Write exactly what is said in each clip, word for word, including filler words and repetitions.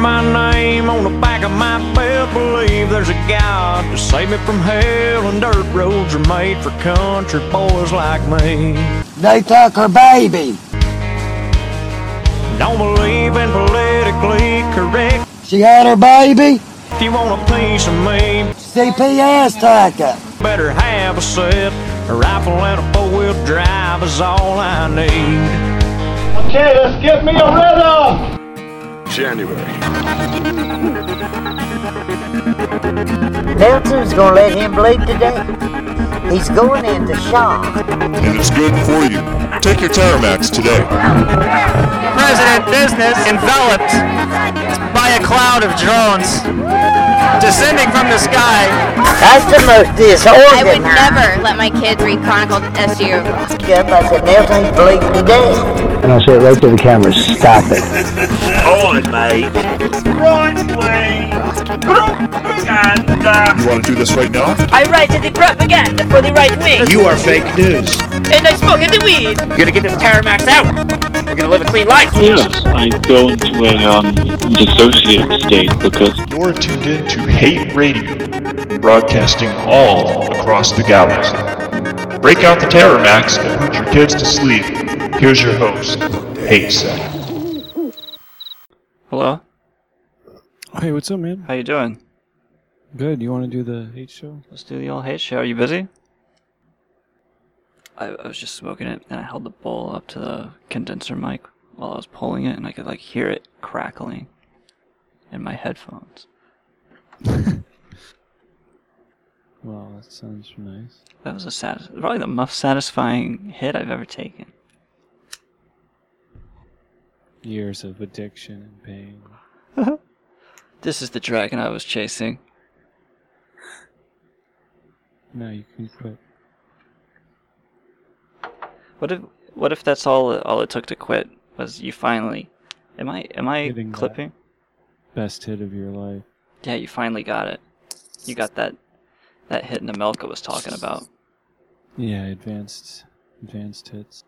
my name on the back of my belt, believe there's a God to save me from hell, and dirt roads are made for country boys like me. They took her baby. Don't believe in politically correct. She had her baby. If you want a piece of me, C P S took her. better have a set, a rifle and a four-wheel drive is all I need. Okay, let's get me a rhythm! January. Nelson's gonna let him bleed today. He's going into shock. And it's good for you. Take your Terramax today. President business enveloped by a cloud of drones descending from the sky. That's the most disorganized. I would never let my kids read Chronicled S U. Yep, I said Nelson's bleeding today. And I said right to the camera, stop it. On, mate. Right, please. And, uh... You want to do this right now? I write the propaganda for the right wing. You are fake news. And I smoke the weed. We're gonna get this Terramax out. We're gonna live a clean life. Yes, I go into a um, dissociative state because You're tuned in to Hate Radio, broadcasting all across the galaxy. Break out the Terramax and put your kids to sleep. Here's your host, Hate Set. Hello? Hey, what's up, man? How you doing? Good. You want to do the hate show? Let's do the old hate show. Are you busy? I, I was just smoking it, and I held the bowl up to the condenser mic while I was pulling it, and I could like hear it crackling in my headphones. Wow, that sounds nice. That was a satis- probably the most satisfying hit I've ever taken. Years of addiction and pain. This is the dragon I was chasing. Now you can quit. What if what if that's all all it took to quit was you finally am I am I Hitting clipping? Best hit of your life. Yeah, you finally got it. You got that that hit Nemelka was talking about. Yeah, advanced advanced hits.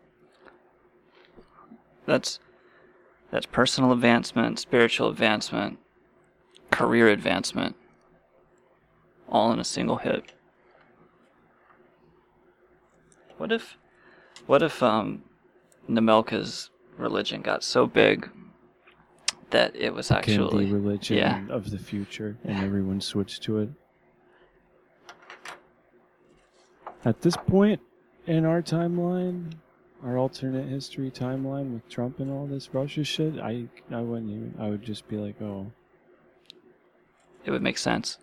That's that's personal advancement, spiritual advancement, career advancement, all in a single hit. What if What if um, Nemelka's religion got so big that it was actually the religion yeah. of the future, and everyone switched to it? At this point in our timeline, our alternate history timeline with Trump and all this Russia shit, I I wouldn't even. I would just be like, oh. It would make sense.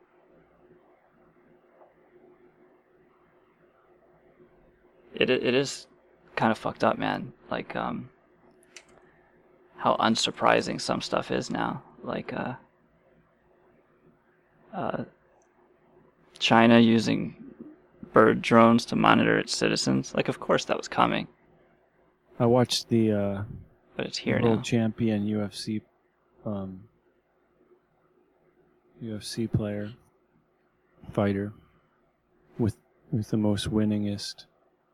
It it is kind of fucked up, man. Like um, how unsurprising some stuff is now. Like uh, uh, China using bird drones to monitor its citizens. Like, of course that was coming. I watched the uh, but it's here world now. champion U F C, um, U F C player, fighter, with with the most winningest.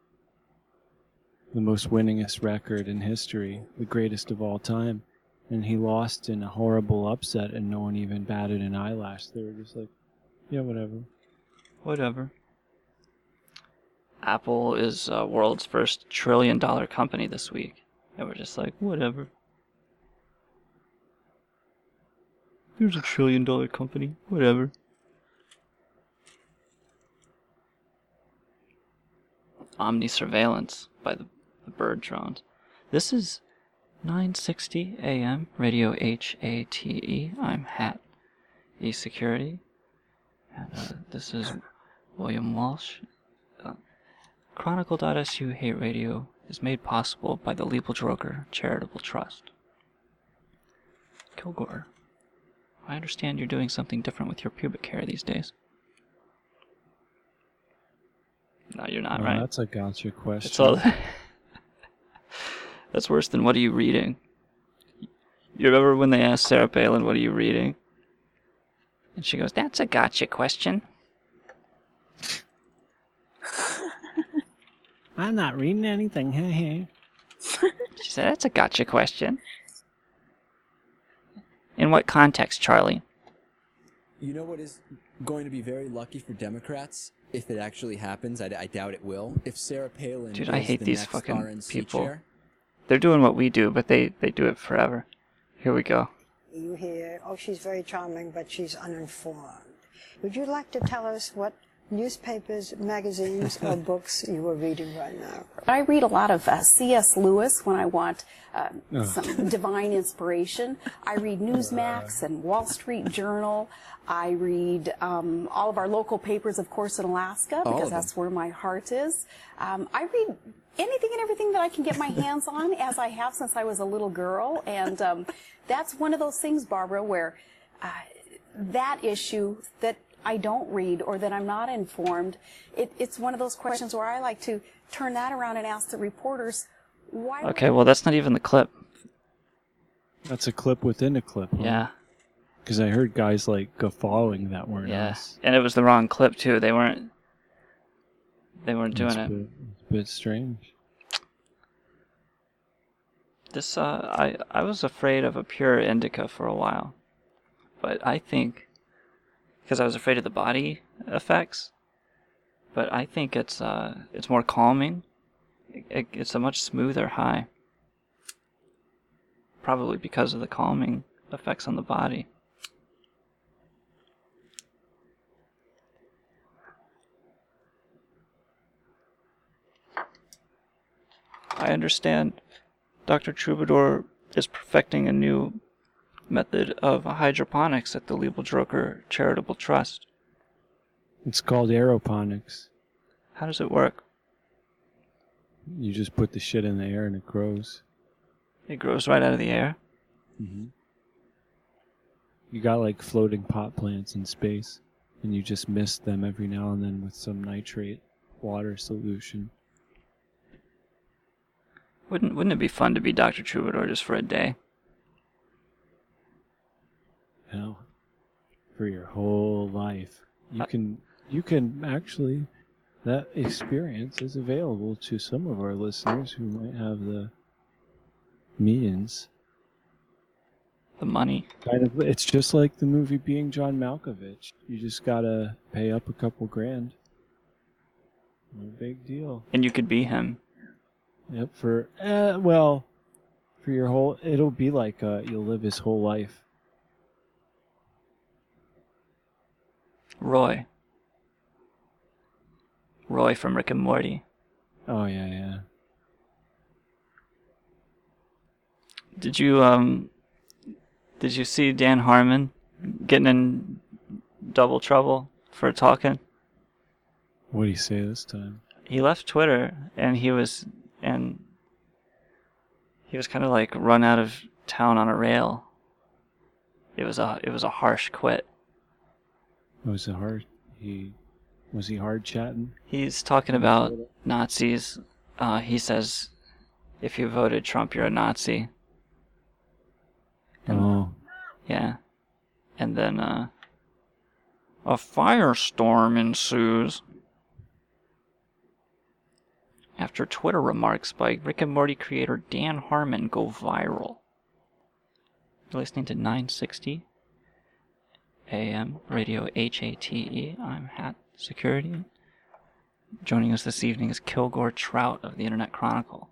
The most winningest record in history, the greatest of all time, and he lost in a horrible upset, and no one even batted an eyelash. They were just like, yeah, whatever. Whatever. Apple is uh, world's first trillion dollar company this week, and we're just like, whatever. Here's a trillion dollar company, whatever. Omni surveillance by the The bird drones. This is nine sixty A M Radio H A T E. I'm Hat E Security, and uh, this is William Walsh. Uh, Chronicle.su Hate Radio is made possible by the Liebel-Droger Charitable Trust. Kilgore, I understand you're doing something different with your pubic hair these days. No, you're not, Oh, right? That's a gotcha question. It's all That's worse than what are you reading? You remember when they asked Sarah Palin, what are you reading? And she goes, that's a gotcha question. I'm not reading anything, hey, hey. She said, that's a gotcha question. And In what context, Charlie? You know what is going to be very lucky for Democrats if it actually happens? I, I doubt it will. If Sarah Palin Dude, is I hate the these next fucking R N C people. chair. They're doing what we do, but they, they do it forever. Here we go. You hear, oh, she's very charming, but she's uninformed. Would you like to tell us what newspapers, magazines, or books you are reading right now? I read a lot of uh, C S Lewis when I want uh, Ugh. some divine inspiration. I read Newsmax and Wall Street Journal. I read um, all of our local papers, of course, in Alaska, All because of them. that's where my heart is. Um, I read anything and everything that I can get my hands on, as I have since I was a little girl. And um, that's one of those things, Barbara, where uh, that issue that I don't read or that I'm not informed, it, it's one of those questions where I like to turn that around and ask the reporters, why... Okay, well, that's not even the clip. That's a clip within a clip. Huh? Yeah. Because I heard guys like guffawing that weren't Yeah. us. And it was the wrong clip, too. They weren't... They weren't doing It's a it. bit, it's a bit strange. This, uh, I, I was afraid of a pure indica for a while. But I think... Because I was afraid of the body effects. But I think it's, uh, it's more calming. It, it, it's a much smoother high. Probably because of the calming effects on the body. I understand Doctor Troubadour is perfecting a new method of hydroponics at the Liebel-Droker Charitable Trust. It's called aeroponics. How does it work? You just put the shit in the air and it grows. It grows right out of the air? Mm-hmm. You got like floating pot plants in space, and you just mist them every now and then with some nitrate water solution. Wouldn't wouldn't it be fun to be Doctor Troubadour just for a day? You know, for your whole life. You can you can actually, that experience is available to some of our listeners who might have the means. The money. Kind of, it's just like the movie Being John Malkovich. You just gotta pay up a couple grand. No big deal. And you could be him. Yep, for, uh, well, for your whole, it'll be like uh, you'll live his whole life. Roy. Roy from Rick and Morty. Oh, yeah, yeah. Did you, um, did you see Dan Harmon getting in double trouble for talking? What did he say this time? He left Twitter and he was, and he was kind of like run out of town on a rail. It was a, it was a harsh quit. Was it hard? He, was he hard chatting? He's talking about Nazis. Uh, he says, if you voted Trump, you're a Nazi. And, oh. Yeah. And then, uh, a firestorm ensues after Twitter remarks by Rick and Morty creator Dan Harmon go viral. You're listening to nine sixty A M Radio H A T E. I'm Hat Security. Joining us this evening is Kilgore Trout of the Internet Chronicle.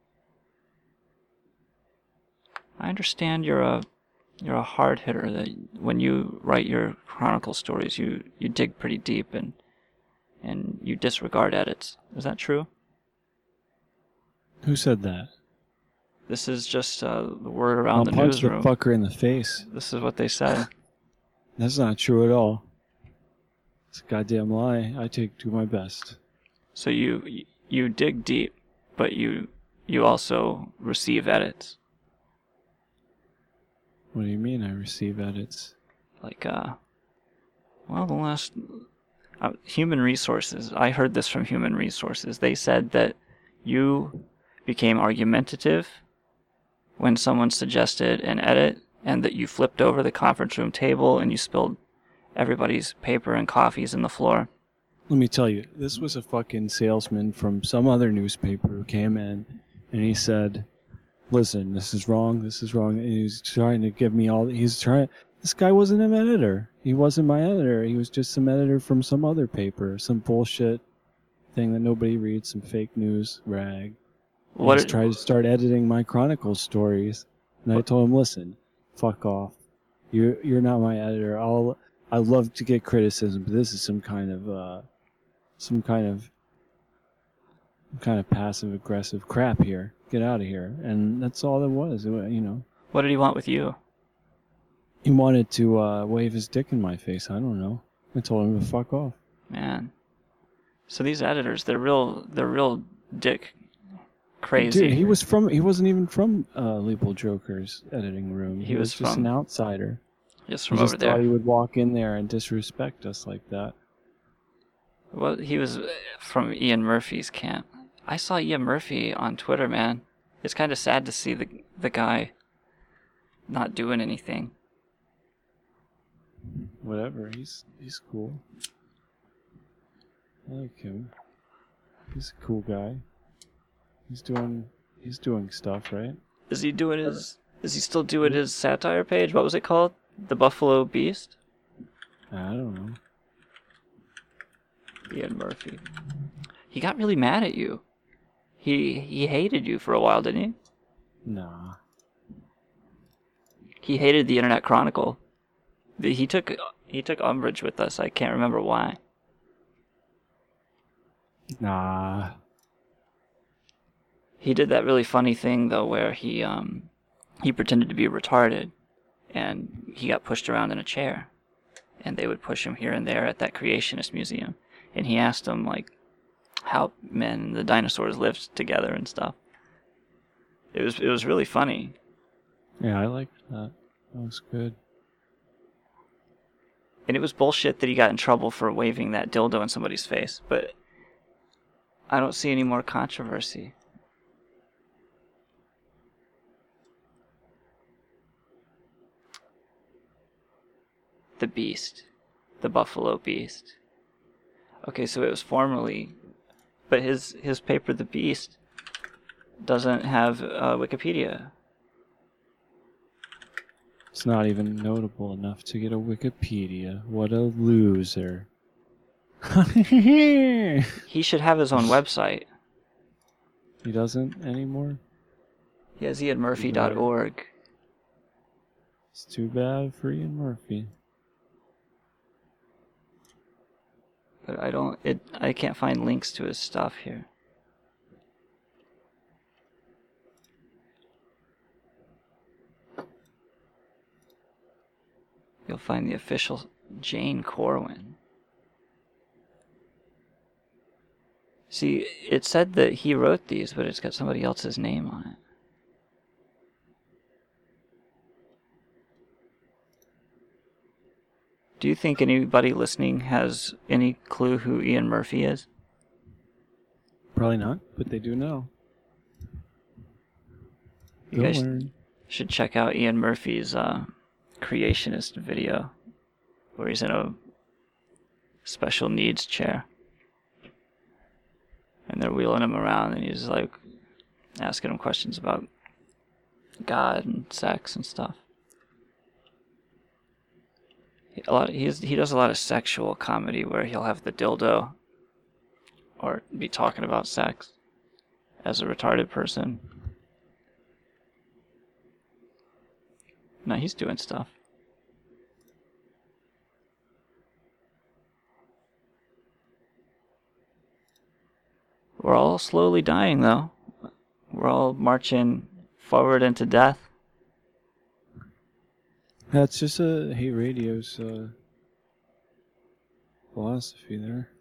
I understand you're a you're a hard hitter, that when you write your Chronicle stories you, you dig pretty deep and and you disregard edits. Is that true? Who said that? This is just uh, the word around I'll the punch newsroom. the fucker in the face. This is what they said. That's not true at all. It's a goddamn lie. I take to my best. So you you dig deep, but you you also receive edits. What do you mean I receive edits? Like, uh, well, the last uh, Human Resources. I heard this from Human Resources. They said that you became argumentative when someone suggested an edit, and that you flipped over the conference room table and you spilled everybody's paper and coffees in the floor. Let me tell you, this was a fucking salesman from some other newspaper who came in and he said, listen, this is wrong, this is wrong. And he's trying to give me all, he's trying, this guy wasn't an editor. He wasn't my editor. He was just some editor from some other paper, some bullshit thing that nobody reads, some fake news rag. What He just tried to start editing my Chronicles stories. And I told him, listen, fuck off. You're, you're not my editor. I'll, I love to get criticism, but this is some kind of, uh, some kind of, kind of passive aggressive crap here. Get out of here. And that's all it was, you know. What did he want with you? He wanted to uh, wave his dick in my face. I don't know. I told him to fuck off. Man. So these editors, they're real, they're real dick crazy. Dude, he was from, he wasn't even from uh, Leopold Joker's editing room. He, He was, was just from- an outsider. Just from he over just there. thought he would walk in there and disrespect us like that. Well, he was from Ian Murphy's camp. I saw Ian Murphy on Twitter, man. It's kind of sad to see the the guy not doing anything. Whatever, he's he's cool. I like him. He's a cool guy. He's doing he's doing stuff, right? Is he doing his? Is he still doing his satire page? What was it called? The Buffalo Beast? I don't know. Ian Murphy. He got really mad at you. He he hated you for a while, didn't he? Nah. He hated the Internet Chronicle. The- He took he took umbrage with us. I can't remember why. Nah. He did that really funny thing though, where he um he pretended to be retarded, and he got pushed around in a chair, and they would push him here and there at that creationist museum, and he asked them like how men and the dinosaurs lived together and stuff. It was it was really funny. Yeah, I liked that. That was good. And it was bullshit that he got in trouble for waving that dildo in somebody's face, but I don't see any more controversy. The Beast. The Buffalo Beast. Okay, so it was formerly... But his, his paper, The Beast, doesn't have uh, Wikipedia. It's not even notable enough to get a Wikipedia. What a loser. He should have his own website. He doesn't anymore? He has ian murphy dot org. It's too bad for Ian Murphy. But I don't... It. I can't find links to his stuff here. You'll find the official Jane Corwin. See, it said that he wrote these, but it's got somebody else's name on it. Do you think anybody listening has any clue who Ian Murphy is? Probably not, but they do know. You Go guys learn. should check out Ian Murphy's uh, creationist video, where he's in a special needs chair. And they're wheeling him around, and he's like asking him questions about God and sex and stuff. He, a lot of, he's, he does a lot of sexual comedy where he'll have the dildo or be talking about sex as a retarded person. No, he's doing stuff. We're all slowly dying, though. We're all marching forward into death. That's just a Hate Radio's uh, philosophy there.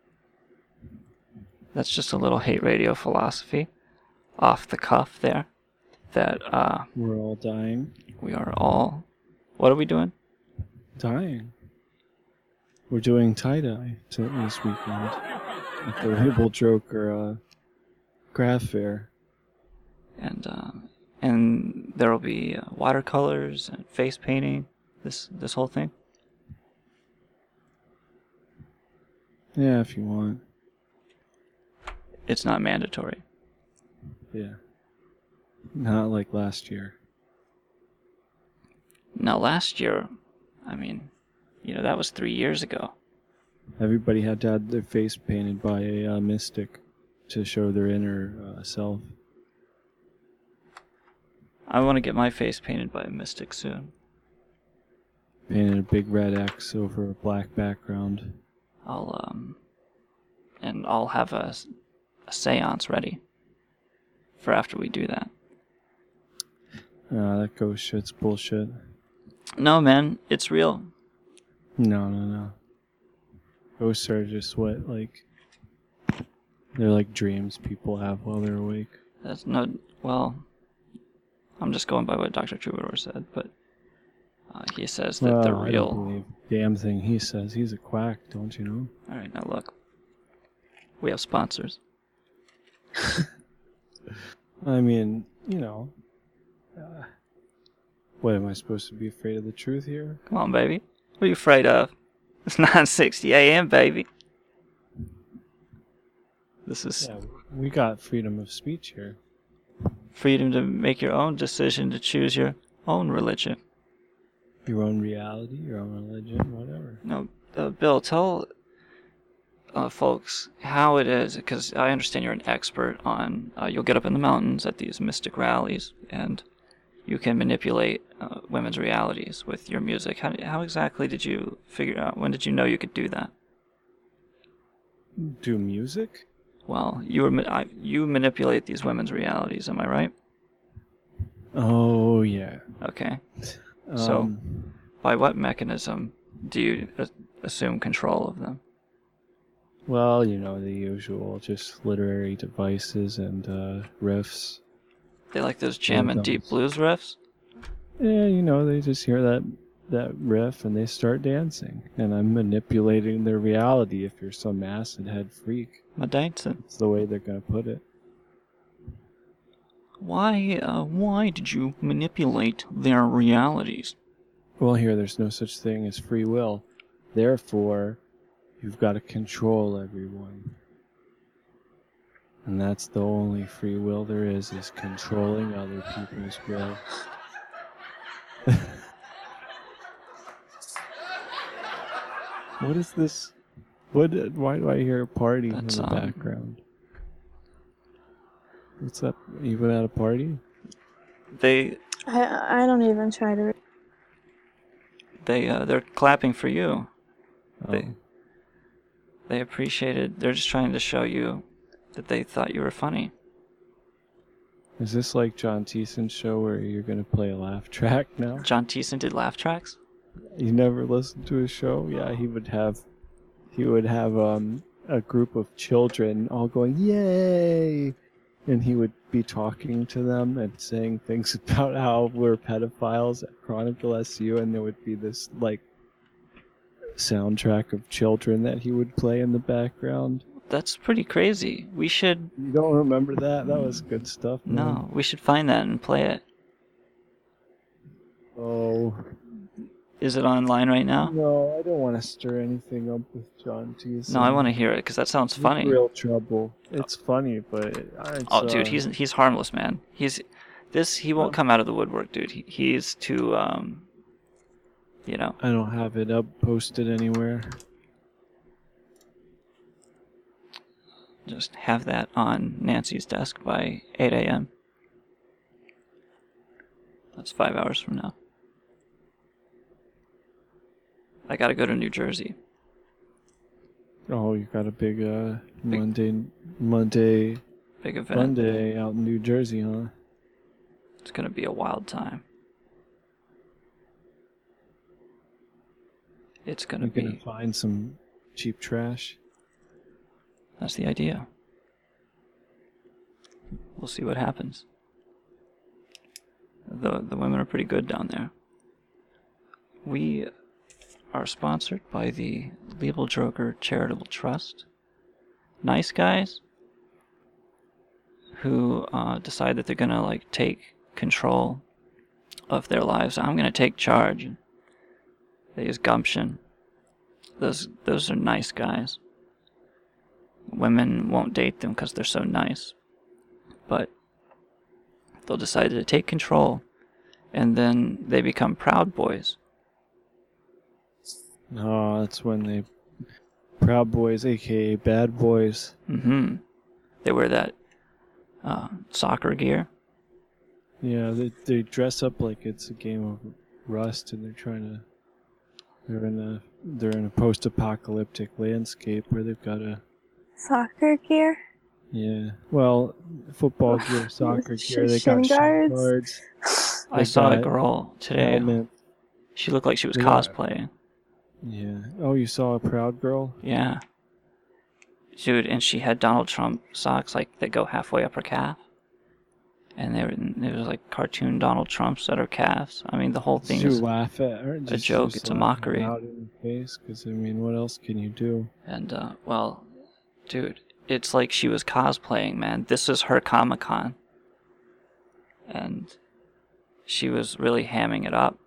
That's just a little Hate Radio philosophy off the cuff there. That uh, We're all dying. we are all... What are we doing? Dying. We're doing tie-dye to this weekend at the Label Joker uh, craft fair. And uh, and there will be uh, watercolors and face painting. This this whole thing. Yeah, if you want. It's not mandatory. Yeah. Not like last year. Now, last year, I mean, you know, that was three years ago. Everybody had to have their face painted by a uh, mystic to show their inner uh, self. I want to get my face painted by a mystic soon. Painted a big red X over a black background. I'll, um, and I'll have a, a seance ready for after we do that. Uh, that ghost shit's bullshit. No, man, it's real. No, no, no. Ghosts are just what, like, they're like dreams people have while they're awake. That's no, well, I'm just going by what Doctor Troubadour said, but uh, he says that well, they're I real. don't believe damn thing he says. He's a quack, don't you know? Alright, now look. We have sponsors. I mean, you know, uh, what, am I supposed to be afraid of the truth here? Come on, baby. What are you afraid of? It's nine sixty a.m., baby. This is Yeah, we got freedom of speech here. freedom to make your own decision to choose your own religion. Your own reality, your own religion, whatever. No, uh, Bill, tell uh, folks how it is, because I understand you're an expert on, uh, you'll get up in the mountains at these mystic rallies, and you can manipulate uh, women's realities with your music. How, how exactly did you figure out, when did you know you could do that? Do music? Well, you were I, you manipulate these women's realities, am I right? Oh, yeah. Okay. Um, So, by what mechanism do you a- assume control of them? Well, you know, the usual, just literary devices and uh, riffs. They like those jam and deep blues riffs? Yeah, you know, they just hear that that riff and they start dancing. And I'm manipulating their reality if you're some acid head freak. My dancing. That's the way they're going to put it. Why, uh, why did you manipulate their realities? Well, here, there's no such thing as free will. Therefore, you've got to control everyone. And that's the only free will there is, is controlling other people's will. What is this? What? Why do I hear a party That's, in the um, background? What's up? You went at a party? They, I I don't even try to. they, uh, they're clapping for you. Oh. They, they appreciated, they're just trying to show you that they thought you were funny. Is this like John Thiesen's show where you're gonna play a laugh track now? John Thiessen did laugh tracks? You never listened to his show? Yeah, he would have, he would have um a group of children all going yay, and he would be talking to them and saying things about how we're pedophiles at Chronicle S U, and there would be this like soundtrack of children that he would play in the background. That's pretty crazy. We should... You don't remember that? That was good stuff, man. No, we should find that and play it. Oh. Is it online right now? No, I don't want to stir anything up with John Thiessen. No, I want to hear it, because that sounds He's funny. real trouble. It's funny, but it's, Oh, dude, uh, he's he's harmless, man. He's this. He won't come out of the woodwork, dude. He, he's too, um, you know. I don't have it up posted anywhere. Just have that on Nancy's desk by eight a.m. That's five hours from now. I gotta go to New Jersey. Oh, you got a big uh Monday Monday Big event. Monday out in New Jersey, huh? It's gonna be a wild time. It's gonna You're be. gonna find some cheap trash. That's the idea. We'll see what happens. The the women are pretty good down there. We are sponsored by the Liebel Droger Charitable Trust. Nice guys who uh, decide that they're gonna like take control of their lives. I'm gonna take charge. They use gumption. Those those are nice guys. Women won't date them because they're so nice, but they'll decide to take control, and then they become Proud Boys. No, that's when they Proud Boys, aka Bad Boys. Mm-hmm. They wear that uh, soccer gear. Yeah, they they dress up like it's a game of Rust, and they're trying to. They're in a they're in a post-apocalyptic landscape where they've got a. Soccer gear? Yeah. Well, football gear, soccer gear. They Shin got shin guards? guards. I They saw a got girl today. helmet. She looked like she was They got- cosplaying. Yeah. Oh, you saw a Proud Girl? Yeah. Dude, and she had Donald Trump socks like that go halfway up her calf. And they were, it was like cartoon Donald Trumps at her calves. I mean, the whole thing Did you is laugh at her? a Just- joke. just It's a laugh mockery. Out in the face, because I mean, what else can you do? And, uh, well, dude, it's like she was cosplaying, man. This is her Comic-Con. And she was really hamming it up.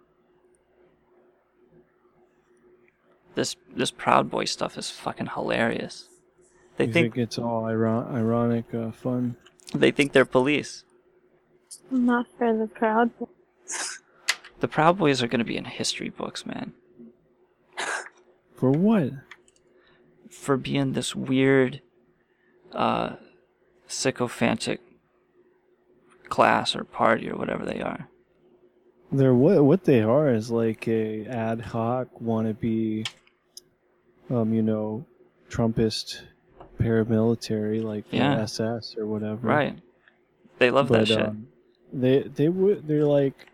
This this Proud Boy stuff is fucking hilarious. They you think, think it's all iron- ironic uh, fun? they think they're police. Not for the Proud Boys. The Proud Boys are going to be in history books, man. For what? For being this weird, uh, sycophantic class or party or whatever they are. They're what what they are is like a ad hoc wannabe, um, you know, Trumpist paramilitary like the Yeah. S S or whatever. Right. They love But, that shit. um, they they would they're like.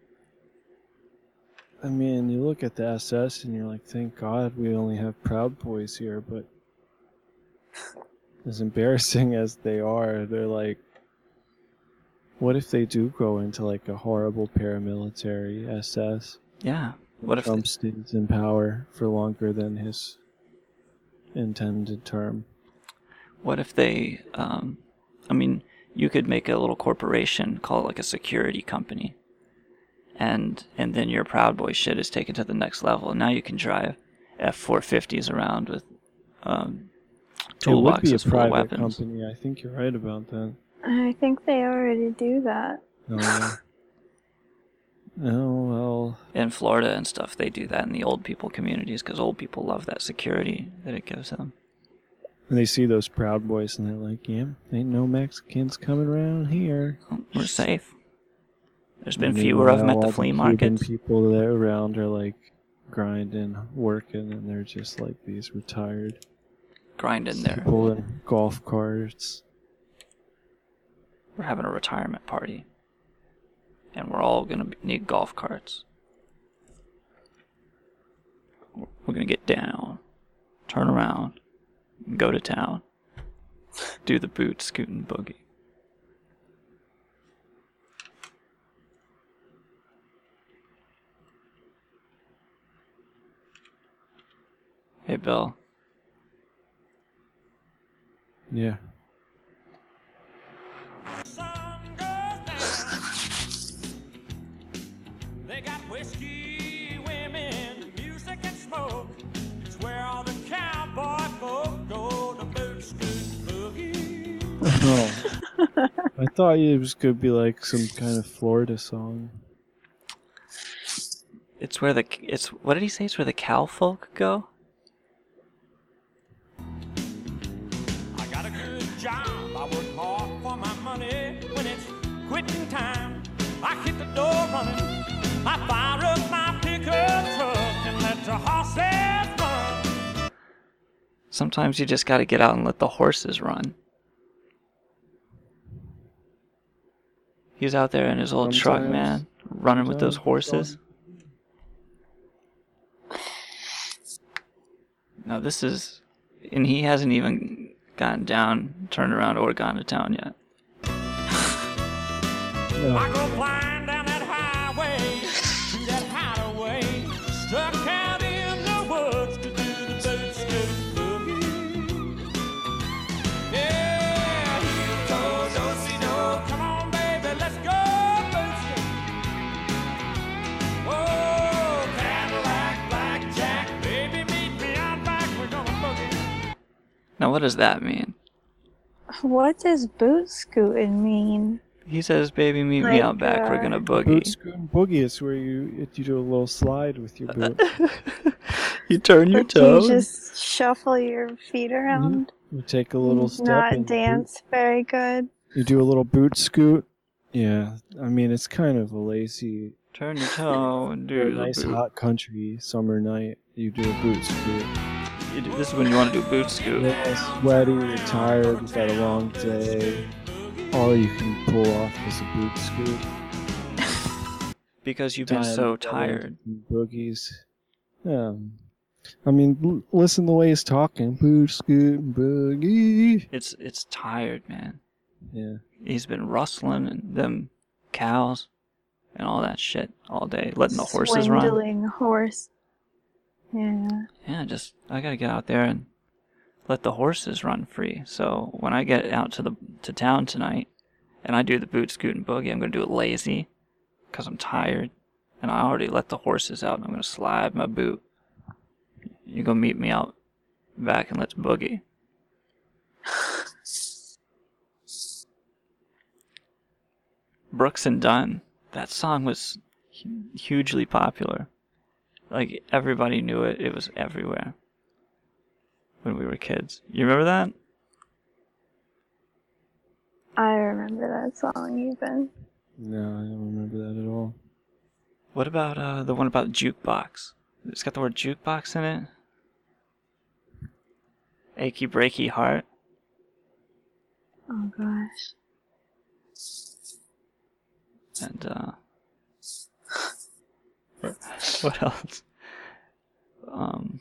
I mean, you look at the S S and you're like, thank God we only have Proud Boys here. But as embarrassing as they are, they're like. What if they do go into like a horrible paramilitary S S? Yeah. What if Trump stays in power for longer than his intended term? What if they, um, I mean, you could make a little corporation, call it like a security company. And and then your Proud Boy shit is taken to the next level. And now you can drive F four fifties around with um, It would be a toolboxes full of private weapons. company. I think you're right about that. I think they already do that. Oh, yeah. Oh, well. In Florida and stuff, they do that in the old people communities because old people love that security that it gives them. And they see those Proud Boys and they're like, yeah, ain't no Mexicans coming around here. We're safe. There's been And fewer of them meanwhile, at the all flea Cuban markets. people that are around are like grinding, working, and they're just like these retired Grinding there. people in golf carts. We're having a retirement party. And we're all going to need golf carts. We're going to get down, turn around, go to town, do the boot scooting boogie. Hey, Bill. Yeah. They got whiskey, women, music and smoke. It's where all the cowboy folk go to boot scoot boogie. Oh. I thought it was going to be like some kind of Florida song. It's where the, it's, what did he say? It's where the cow folk go? I got a good job. I work hard for my money. When it's quitting time, I hit the door running. I fire up my pickup truck and let the horses run. Sometimes you just got to get out and let the horses run. He's out there in his old truck, Sometimes- man, running with those sometimes horses. Now this is, and he hasn't even gotten down, turned around, or gone to town yet. I go flying down that highway to that hideaway, stuck out in the woods to do the boot scoot boogie. Yeah, heel toe, do-si-do. Come on, baby, let's go boot scoot. Whoa, Cadillac, blackjack, baby, meet me out back, we're gonna boogie. Now what does that mean? What does boot scooting mean? He says, "Baby, meet me Like, out back. We're uh, gonna boogie." Boot scoot and boogie is where you you do a little slide with your boot. You turn your But do toes. you just shuffle your feet around? You take a little and step Not and dance very good. you do a little boot scoot. Yeah, I mean it's kind of a lazy, Turn your toe and do a the nice boot. hot country summer night. You do a boot scoot. You do, this is when you want to do boot scoot. Yeah, sweaty, you're tired, you've had a long day. All you can pull off is a boot scoot. Because you've been Time so together, tired. Boogies. Yeah. I mean, l- listen the way he's talking. Boot scoot and boogie. It's it's tired, man. Yeah. He's been rustling and them cows and all that shit all day, letting the horses run. Swindling horse. Yeah. Yeah, just I gotta get out there and let the horses run free. So when I get out to the to town tonight and I do the boot scoot and boogie, I'm gonna do it lazy because I'm tired, and I already let the horses out. And I'm gonna slide my boot. You go meet me out back and let's boogie. Brooks and Dunn. That song was hu- hugely popular. Like, everybody knew it. It was everywhere when we were kids. You remember that? I remember that song even. No, I don't remember that at all. What about uh, the one about jukebox? It's got the word jukebox in it. Achy breaky heart. Oh gosh. And uh, what, what else? Um,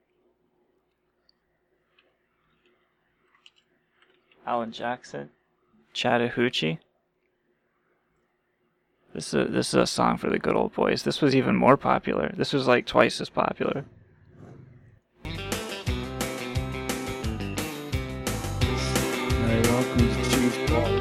Alan Jackson, Chattahoochee. This is a, this is a song for the good old boys. This was even more popular. This was like twice as popular. Hey, welcome to Chief Ball.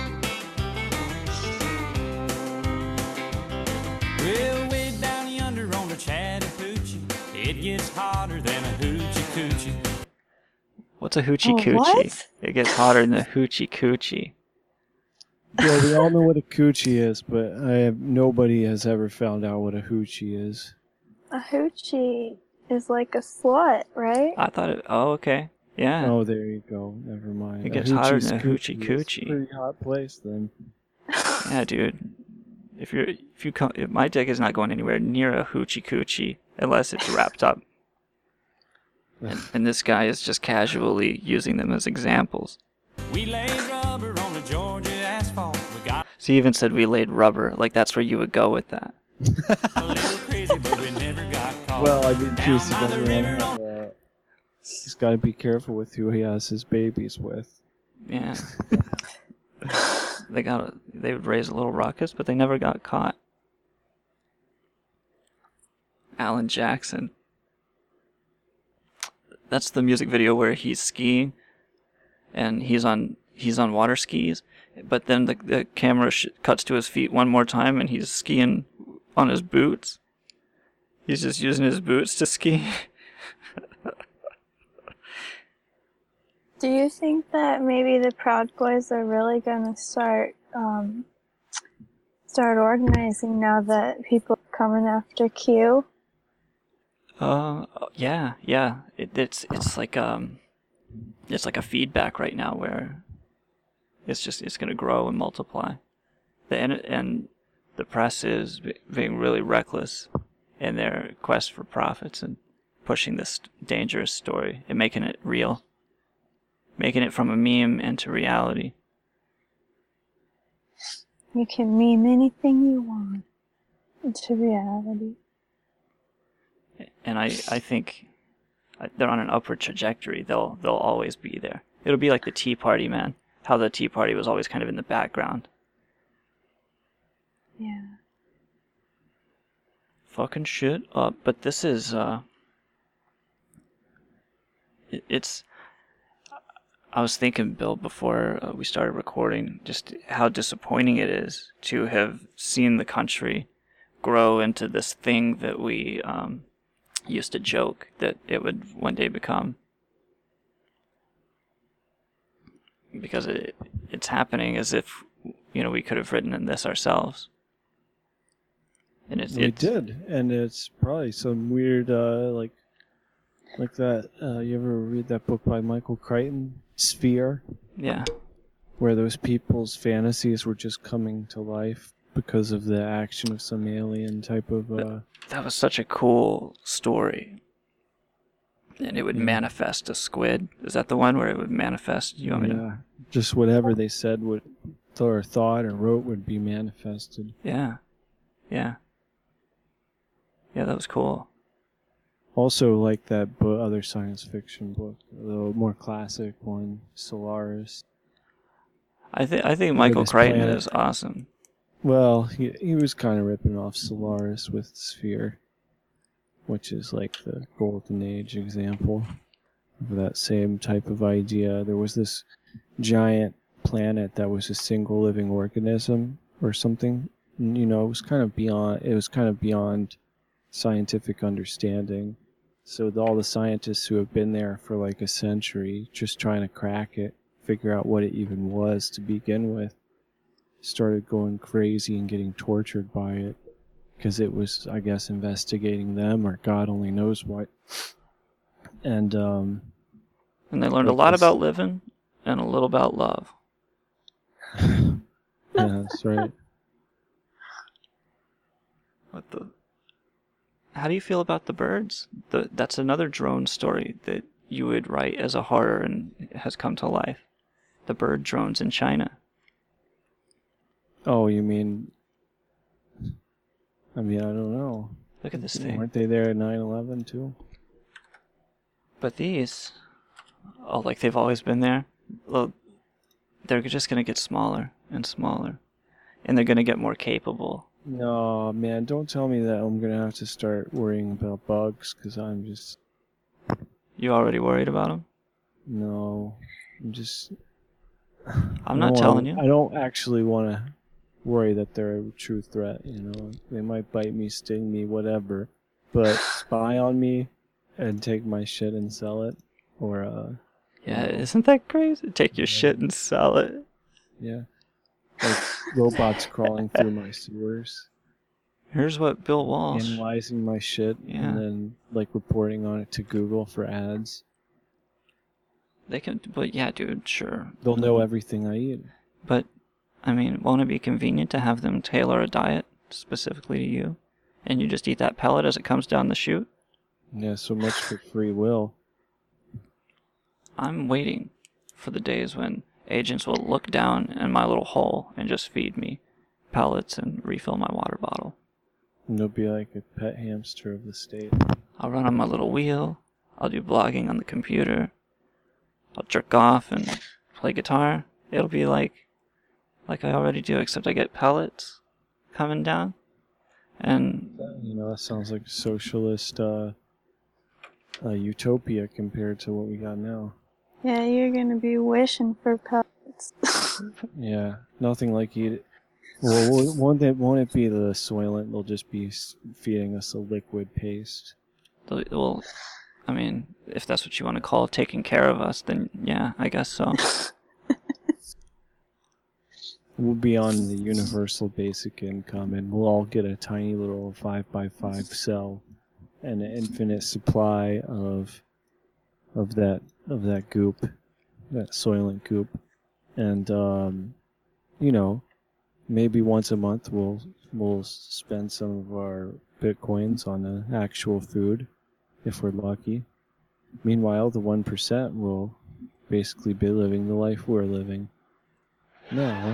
Well, way down yonder on the Chattahoochee, it gets hotter than a hoochie coochie. What's a hoochie Oh, coochie? what? It gets hotter than a hoochie coochie. Yeah, we all know what a coochie is, but I have nobody has ever found out what a hoochie is. A hoochie is like a slut, right? I thought it. Oh, okay. Yeah. Oh, there you go. Never mind. It gets hotter than a Hoochie's hoochie is a coochie. Pretty hot place then. Yeah, dude. If you're if you come, if my dick is not going anywhere near a hoochie coochie unless it's wrapped up. And, and this guy is just casually using them as examples. We laid rubber on the Georgia asphalt. We got So he even said we laid rubber, like that's where you would go with that. a little crazy, but we never got caught. Well, I mean, Down geez, he by the doesn't wanna river have, uh, he's got to be careful with who he has his babies with. Yeah. They got a, they would raise a little ruckus, but they never got caught. Alan Jackson. That's the music video where he's skiing, and he's on he's on water skis, but then the the camera sh- cuts to his feet one more time, and he's skiing on his boots. He's just using his boots to ski. Do you think that maybe the Proud Boys are really gonna start um, start organizing now that people are coming after Q? Uh, yeah, yeah. It, it's it's like um, it's like a feedback right now where it's just it's gonna grow and multiply. The and, and the press is be- being really reckless in their quest for profits and pushing this dangerous story and making it real, making it from a meme into reality. You can meme anything you want into reality. And I, I think they're on an upward trajectory. They'll they'll always be there. It'll be like the Tea Party, man. How the Tea Party was always kind of in the background. Yeah. Fucking shit up. But this is uh it, it's I was thinking, Bill, before uh, we started recording, just how disappointing it is to have seen the country grow into this thing that we um used to joke that it would one day become. Because it it's happening as if you know, we could have written in this ourselves. And it's, we it's, did, and it's probably some weird, uh, like, like that. Uh, you ever read that book by Michael Crichton, Sphere? Yeah. Where those people's fantasies were just coming to life because of the action of some alien type of. Uh... That, that was such a cool story. And it would Yeah. manifest a squid. Is that the one where it would manifest? You want me Yeah, to? just whatever they said would, or thought or wrote would be manifested. Yeah. Yeah. Yeah, that was cool. Also, like that bo- other science fiction book, the more classic one, Solaris. I think I think Where Michael this Crichton planet- is awesome. Well, he he was kind of ripping off Solaris with Sphere, which is like the Golden Age example of that same type of idea. There was this giant planet that was a single living organism or something. You know, it was kind of beyond. It was kind of beyond scientific understanding. So the, all the scientists who have been there for like a century, just trying to crack it, figure out what it even was to begin with, started going crazy and getting tortured by it because it was, I guess, investigating them or God only knows what. And um, And they learned a like lot this- about living and a little about love. yeah, that's right. What the? How do you feel about the birds? The, that's another drone story that you would write as a horror and it has come to life. The bird drones in China. Oh, you mean? I mean, I don't know. Look at this thing. Weren't they there at nine eleven too? But these, oh, like they've always been there. Well, they're just gonna get smaller and smaller, and they're gonna get more capable. No, man, don't tell me that I'm gonna have to start worrying about bugs, because I'm just... You already worried about them? No, I'm just... I'm not No, telling I- you. I don't actually want to worry that they're a true threat, you know. They might bite me, sting me, whatever, but spy on me and take my shit and sell it, or, uh... Yeah, you know, isn't that crazy? Take your shit and sell it. yeah. Like robots crawling through my sewers, Here's what Bill Walsh. analyzing my shit, Yeah. and then, like, reporting on it to Google for ads. They can, but yeah, dude, sure. They'll know everything I eat. But, I mean, won't it be convenient to have them tailor a diet specifically to you? And you just eat that pellet as it comes down the chute? Yeah, so much for free will. I'm waiting for the days when agents will look down in my little hole and just feed me pellets and refill my water bottle. And they'll be like a pet hamster of the state. I'll run on my little wheel. I'll do blogging on the computer. I'll jerk off and play guitar. It'll be like, like I already do, except I get pellets coming down. And You know, that sounds like a socialist uh, uh, utopia compared to what we got now. Yeah, you're gonna be wishing for pellets. Yeah, nothing like eat. Well, won't- won't it, won't it be the Soylent? They'll just be s- feeding us a liquid paste. the- well, I mean, if that's what you want to call taking care of us, then yeah, I guess so. We'll be on the universal basic income, and we'll all get a tiny little five by five cell, and an infinite supply of of that of that goop, that Soylent goop, and um, you know, maybe once a month we'll we'll spend some of our bitcoins on the actual food, if we're lucky. Meanwhile, the one percent will basically be living the life we're living. No.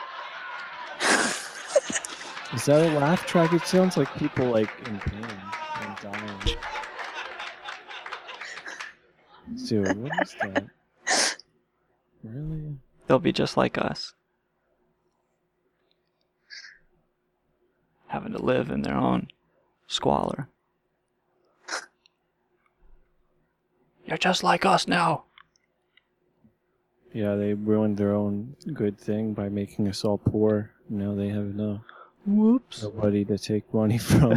Is that a laugh track? It sounds like people like in pain and dying. Dude, what is that? Really? They'll be just like us. Having to live in their own squalor. You're just like us now. Yeah, they ruined their own good thing by making us all poor. Now they have no Whoops. nobody to take money from.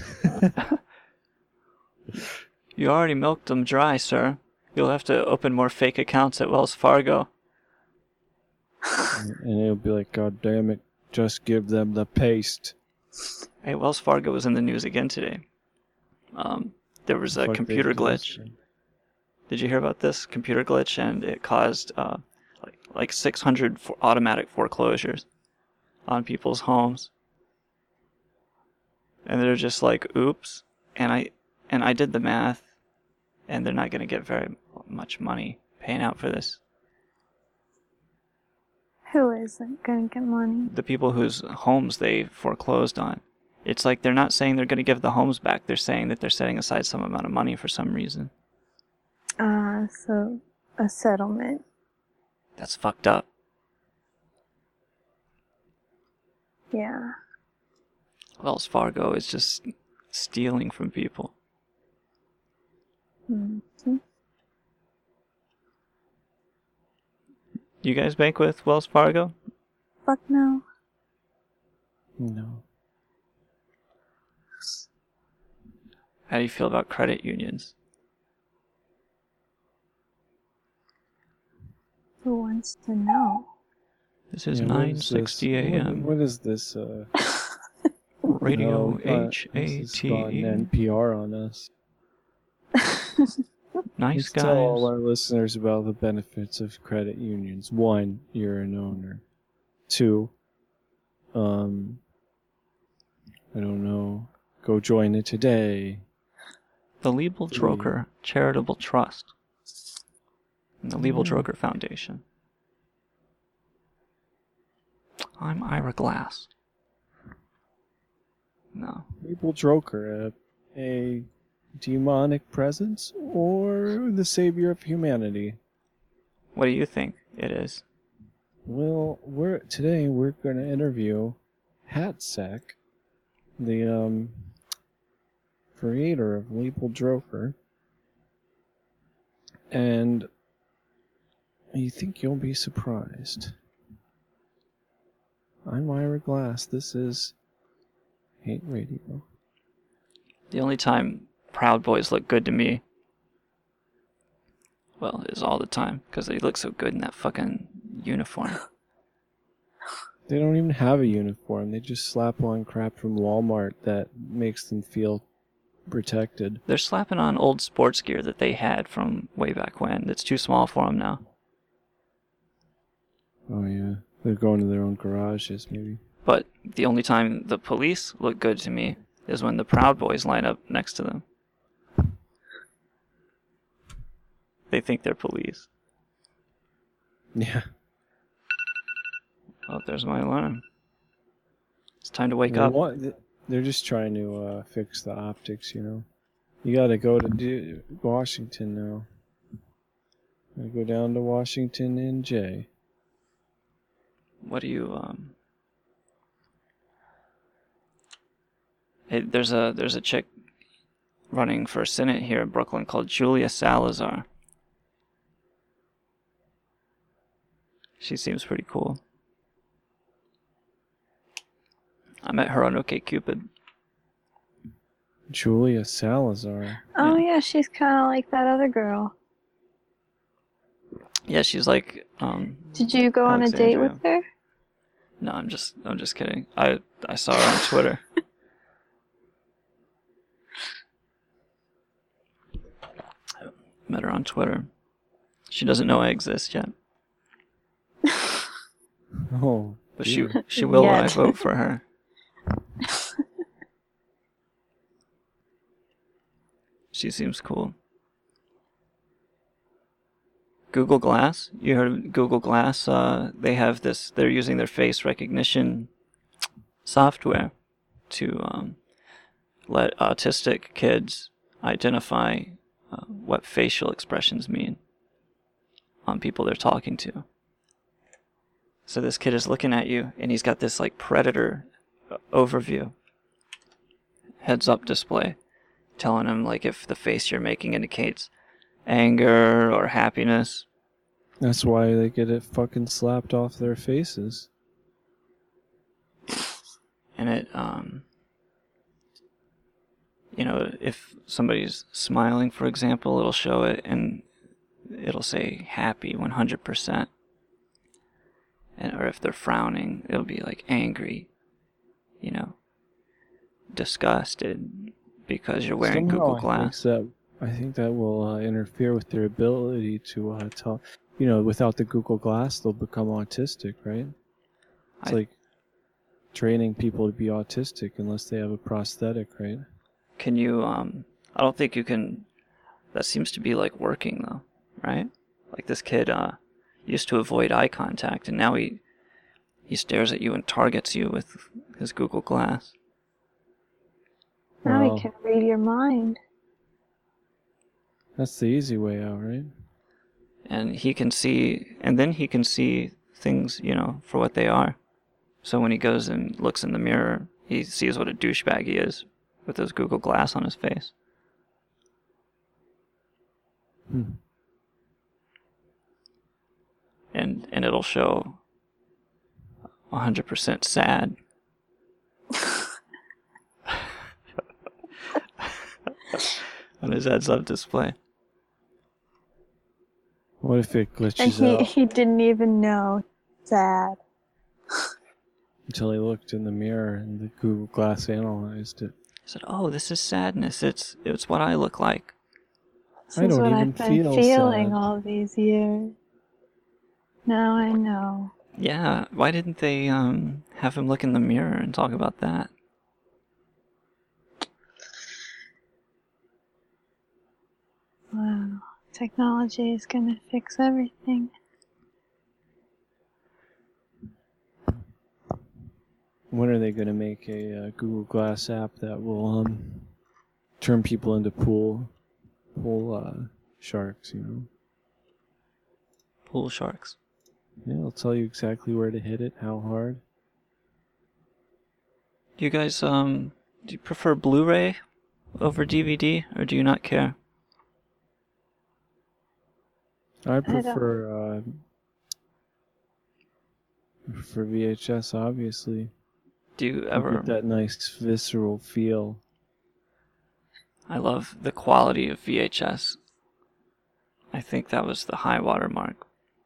You already milked them dry, sir. You'll have to open more fake accounts at Wells Fargo. And it'll be like, God damn it, just give them the paste. Hey, Wells Fargo was in the news again today. Um, there was a Fuck computer they do this, glitch. man. Did you hear about this computer glitch? And it caused uh, like like six hundred for automatic foreclosures on people's homes. And they're just like, oops. And I and I did the math, and they're not going to get very much money paying out for this. Who isn't gonna get money? The people whose homes they foreclosed on. It's like they're not saying they're going to give the homes back. They're saying that they're setting aside some amount of money for some reason. Uh, so a settlement. That's fucked up. Yeah. Wells Fargo is just stealing from people. Mm-hmm. You guys bank with Wells Fargo? Fuck no. No. How do you feel about credit unions? Who wants to know? This is Yeah, what nine is sixty this? a.m. What, what is this? Uh, Radio no, uh, H this A is T gone E. N P R on us. Nice Let's guys. tell all our listeners about the benefits of credit unions. One, you're an owner. Two, um, I don't know, go join it today. The Liebel Droker Charitable Trust. And the Liebel Mm. Droker Foundation. I'm Ira Glass. No. People Droker, a, a demonic presence or the savior of humanity? What do you think it is? Well, we're today we're going to interview Hatsack, the um creator of Leopold Droker, and you think you'll be surprised. I'm Ira Glass. This is Hate Radio. The only time Proud Boys look good to me, well, is all the time, because they look so good in that fucking uniform. They don't even have a uniform. They just slap on crap from Walmart that makes them feel protected. They're slapping on old sports gear that they had from way back when. That's too small for them now. Oh yeah, they're going to their own garages, maybe. But the only time the police look good to me is when the Proud Boys line up next to them. They think they're police. Yeah. Oh, there's my alarm. It's time to wake Well, up. what- They're just trying to uh, fix the optics, you know. You gotta go to do Washington now. Gotta go down to Washington N J. What do you um? Hey, there's a there's a chick running for Senate here in Brooklyn called Julia Salazar. She seems pretty cool. I met her on OkCupid. Julia Salazar. Oh yeah, she's kind of like that other girl. Yeah, she's like um. Did you go on a date Alexandria. with her? No, I'm just I'm just kidding. I I saw her on Twitter. Met her on Twitter. She doesn't know I exist yet. Oh. But she dear. she will when I Yet. vote for her. She seems cool. Google Glass. You heard of Google Glass? Uh, they have this. They're using their face recognition software to um, let autistic kids identify uh, what facial expressions mean on people they're talking to. So this kid is looking at you, and he's got this like predator uh, overview, heads-up display, telling him like if the face you're making indicates anger or happiness. That's why they get it fucking slapped off their faces. And it, um, you know, if somebody's smiling, for example, it'll show it, and it'll say happy one hundred percent. and or if they're frowning, it'll be like angry, you know, disgusted because you're wearing Somehow Google I Glass. Think that, I think that will uh, interfere with their ability to uh, talk. You know, without the Google Glass, they'll become autistic, right? It's I- like training people to be autistic unless they have a prosthetic, right? Can you, um, I don't think you can, that seems to be like working though, right? Like this kid, uh, used to avoid eye contact and now he, he stares at you and targets you with his Google Glass. Now Well, he can read your mind. That's the easy way out, right? And he can see, and then he can see things, you know, for what they are. So when he goes and looks in the mirror, he sees what a douchebag he is with his Google Glass on his face. Hmm. And and it'll show one hundred percent sad. On his heads-up display. What if it And glitches he, out he didn't even know. Sad. until he looked in the mirror and the Google Glass analyzed it? He said, "Oh, this is sadness. It's it's what I look like." This I is don't what even I've been feel feeling sad. all these years. Now I know. Yeah, why didn't they um have him look in the mirror and talk about that? Wow. Technology is gonna fix everything. When are they going to make a uh, Google Glass app that will um, turn people into pool, pool uh, sharks? You know, Pool sharks. yeah, it'll tell you exactly where to hit it, how hard. Do you guys um do you prefer Blu-ray over D V D, or do you not care? I prefer uh, for V H S, obviously. Do you You ever? get that nice visceral feel. I love the quality of V H S. I think that was the high water mark.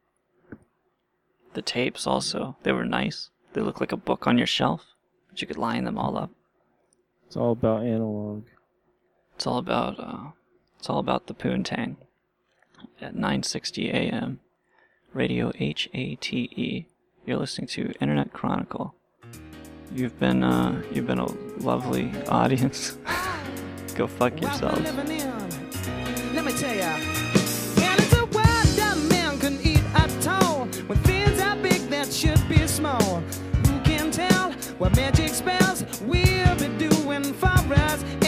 The tapes also, they were nice. They look like a book on your shelf, but you could line them all up. It's all about analog. It's all about uh, it's all about the poontang. At nine sixty A M, Radio H A T E. You're listening to Internet Chronicle. You've been uh, you've been a lovely audience. Go fuck yourselves. Let me tell ya. And it's a world that man can eat at all. When things are big that should be small. Who can tell what magic spells we'll be doing for us?